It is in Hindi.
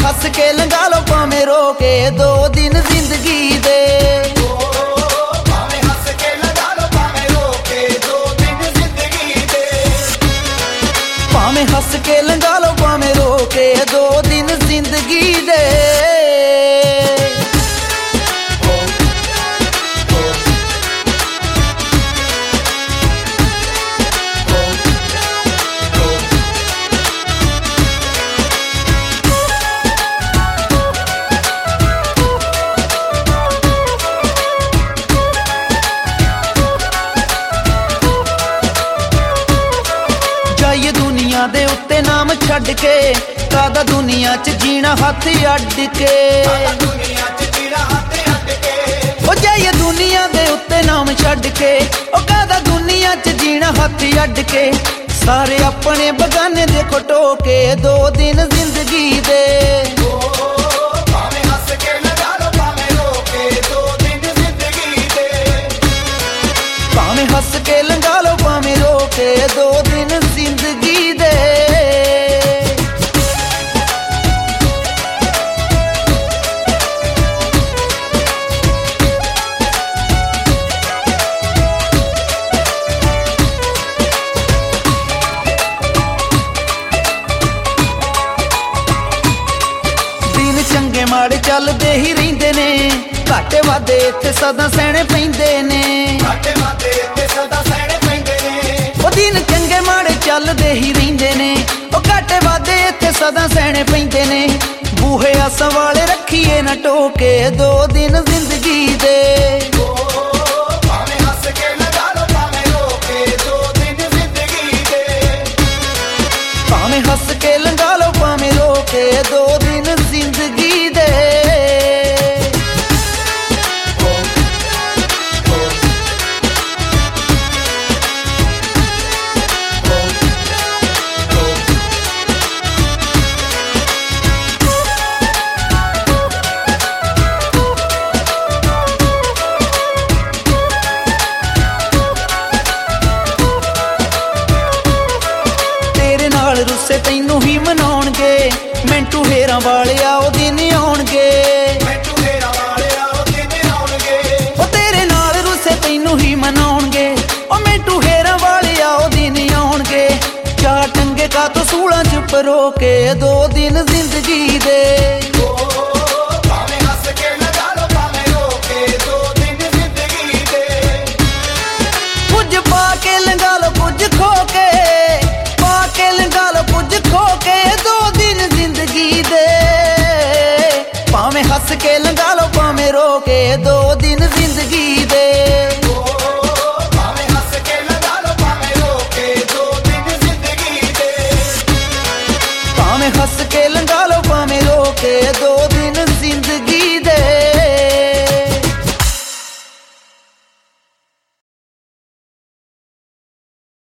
हस के लंघा लो भावें रो के दो दिन जिंदगी दे। भावें हस के लंघा लो भावें रो के दो दिन जिंदगी दे। भावें हस के लंघा लो भावें रो के दो दिन जिंदगी दे। जाइए दुनिया दे उत्ते नाम छड़ के कादा दुनिया च जीना हथ अड्ड के। ओ जाइए दुनिया दे उत्ते नाम छड़ के ओ कादा दुनिया च जीना हथ अड्ड के। सारे अपने बगाने देखो टोके दो दिन जिंदगी दे। भावें हस के लंघा लो भावें रो के दो दिन जिंदगी दे। भावें हस के लंघा लो भावें रो के दो दिन जिंदगी दे। दिन चंगे माड़े चलदे ही रहिंदे ने घाटे वादे इत्थे सदा सहने पैंदे ने। घाटे वादे इत्थे सदा सहने पैंदे ने। ओ दिन चंगे माड़े चलदे ही रहिंदे ने ओ घाटे वादे इत्थे सदा सहने पैंदे ने। बूहे आस वाले रखिए न टोके दो दिन जिंदगी दे। भावें हस के लंघा लो भावें रो के दो दिन जिंदगी दे। भावें हस के लंघा लो भावें रो के दो दिन जिंदगी दे। रुस्से तैनू ही मनाउणगे मिंटू हेरां वाले आओ दिन आउणगे। ओ तेरे नाल रुस्से तैनू ही मनाउणगे ओ मिंटू हेरां वाले आओ दिन आउणगे। चार टंगे का तो सूलां च परो के दो दिन जिंदगी दे। भावें हस के लंघा लो भावें रो के दो दिन जिंदगी दे। कुछ पा के लंघा लो कुछ खो के लंघा लो कुछ खो के दो दिन जिंदगी दे। भावें हस के लंघा लो भावें रो के दो दिन जिंदगी